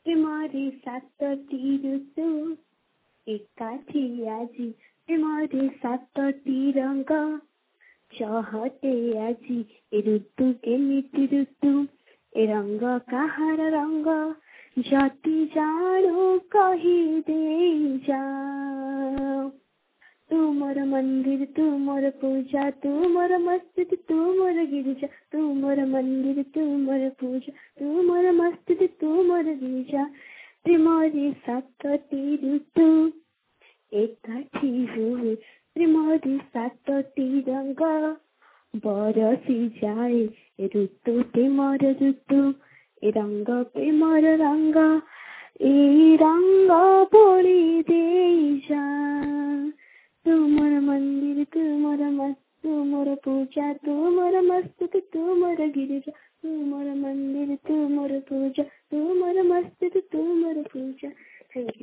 प्रेमरे सातटी ऋतु एकाठी आजी प्रेमरे सातटी रंग चहटे आजी ए ऋतु केमिति ऋतु ए रंग काहार रंग जति जानो कही दे जा। तू मोर मंदिर तू मोर पूजा तू मोर मस्जिद तू मोर गिरजा तू मोर मंदिर तू मोर पूजा तू मोर मस्जिद तू मोर गिरजा। प्रेमरे सातटी ऋतु एकाठी हुए प्रेमरे सातटी रंग बरसी जाए ऋतु प्रेमर ऋतु ए रंग प्रेमर रंग ए रंग बोली दे जा। तू मोर मंदिर तू मोर मस्जिद तू मोर पूजा तू मोर मस्जिद तू मोर गिरजा तू मोर मंदिर तू मोर पूजा तू मोर मस्जिद तू मोर पूजा। Thank you.